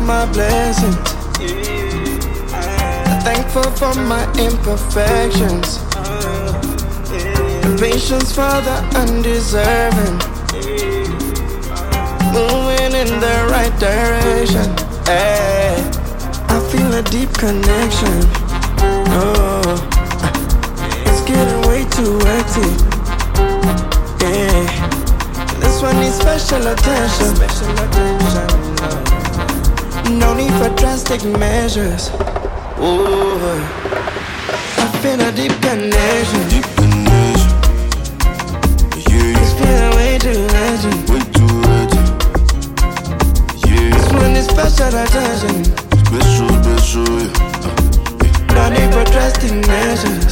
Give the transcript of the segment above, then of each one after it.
my blessings. Thankful for my imperfections. Patience for the undeserving. Moving in the right direction. Hey, I feel a deep connection. Oh, it's getting way too hectic. Yeah, this one needs special attention. No need for drastic measures. Ooh, I feel a deep connection. It's feeling way too urgent. This one needs special attention. No need for drastic measures.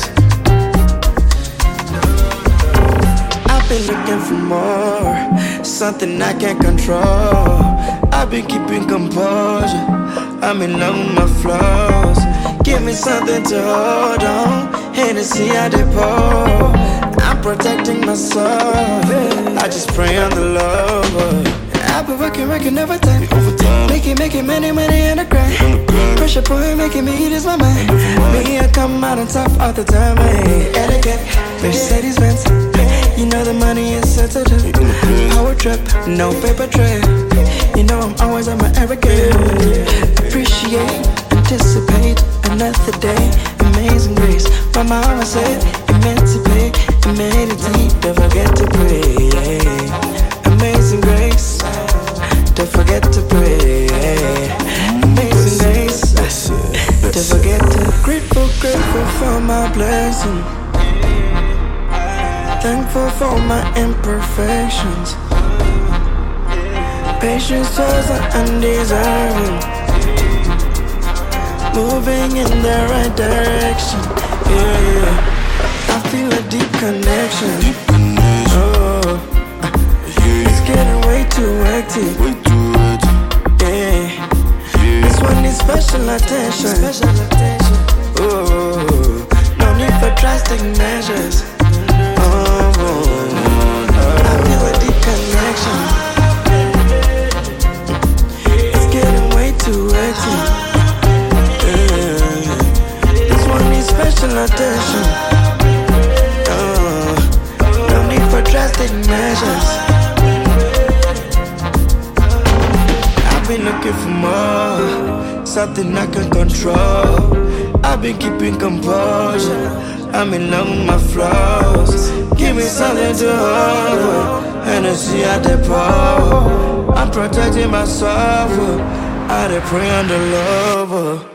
I've been looking for more, something I can't control. I've been keeping composure. I'm in love with my flaws. Give me something to hold on. Hennessy I pour. I'm protecting my soul. I just pray on the Lord. I've been working overtime. Making many in the grind. Pressure point making me lose my mind. Me I come out on top all the time. Hey, etiquette, Mercedes Benz. You know the money is sensitive. Power trip, no paper trail. You know I'm always on my arrogant. Appreciate, anticipate another day. Amazing grace. My mama said, emancipate, meditate, don't forget to pray. Amazing grace, don't forget to pray. Amazing grace, don't forget to. Grateful for my blessing. Thankful for my imperfections. Patience towards the undeserving. Moving in the right direction. Yeah, I feel a deep connection. Oh, it's getting way too hectic. Yeah, this one needs special attention. Oh, no need for drastic measures. I feel a deep connection. It's getting way too hectic. This one needs special attention. No need for drastic measures. I've been looking for more, something I can control. I've been keeping composure. I'm in love with my flaws. Give me something to hold. Hennessy I pour. I'm protecting myself. I pray on the lover.